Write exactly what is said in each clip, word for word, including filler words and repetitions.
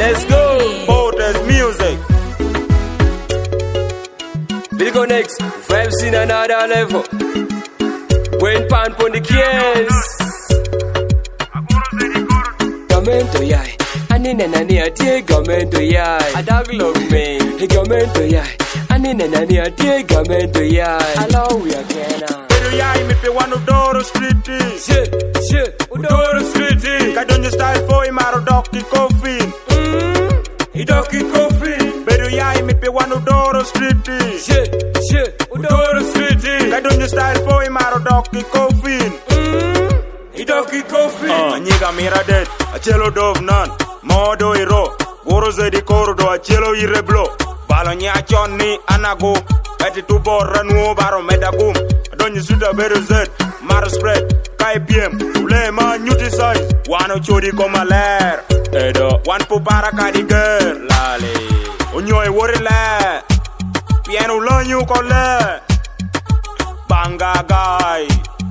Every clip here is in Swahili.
Let's go. Borders music. We'll go next. Vibes in another level. When pan pon the keys. Gamento yai. Anine nani atie gamento yai. Adaglo me. He gamento yai. Anine nani atie gamento yai. Allow we again. Bedu yai me pe one Udoro Street. Shit, shit. Udoro Street. Kadonyo style for imaro doki coffin. Mm. He doki coffin. Bedu yai me pe one Udoro Street. Shit, shit. Udoro Street. Kadonyo style for imaro doki coffin. Mm. He doki coffin. Ah, nyiga mira dead. Achelo dov nan. Modo iro. Goro zedi cordo achelo ireblo. Balo nya chonni anago. Eti tu borra nuo baro medagum. Donyo suda bedu zed. Maro spread. Kai P M. Ule ma nyuti size. Wano chodi koma ler. Edo. Wan po baraka di girl. Lale. Onyoy wori le. Piano lanyu ko le. Banga guy.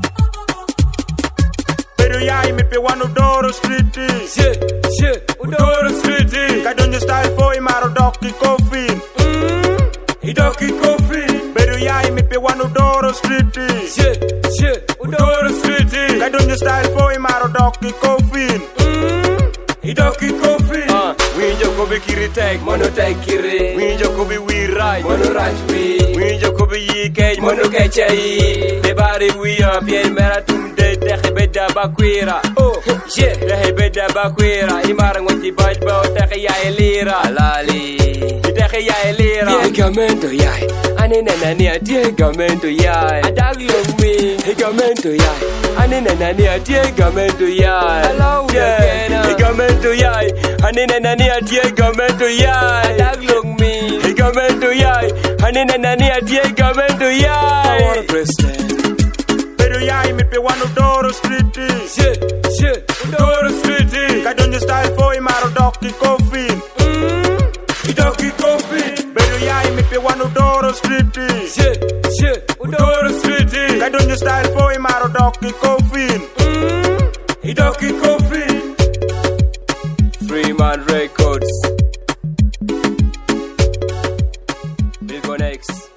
Bedu yai me pe one Udoro Street. Shit, shit. Udoro Street. Kadonyo style for imaro doki coffin. Mm. He doki coffin. Bedu yai me pe one Udoro Street. Shit, shit. Udoro Street. Kadonyo style for imaro doki coffin. Mm. He doki coffin. Ah, winjo ko be kiri tek, mono tek kiri. Winjo ko bi we right. Mono right we. Winjo ko bi yi kej Mono kechai. Be bari we up yen mera tum de de beda bakwira. Oh, shit. De beda bakwira. Imara ngoti baj ba te ya elira. Lali. Te ya elira. Gamento yai. Anene nani atie gamento yai. Adaglo me. Gamento yai. Anene nani atie gamento yai. Hello yeah. Gamento yai. Anene nani atie gamento yai. Adaglo me. Gamento yai. Anene nani atie gamento yai. I wanna press Bedu yai me pe one Udoro Street. Shit, shit. Udoro Street. Kadonyo style for imaro doki coffin. Mm. He doki coffin. Bedu yai me pe one Udoro Street. Shit, shit. Udoro Street. Kadonyo style for imaro doki coffin. Mm. He doki coffin. Freeman Records. We'll go next.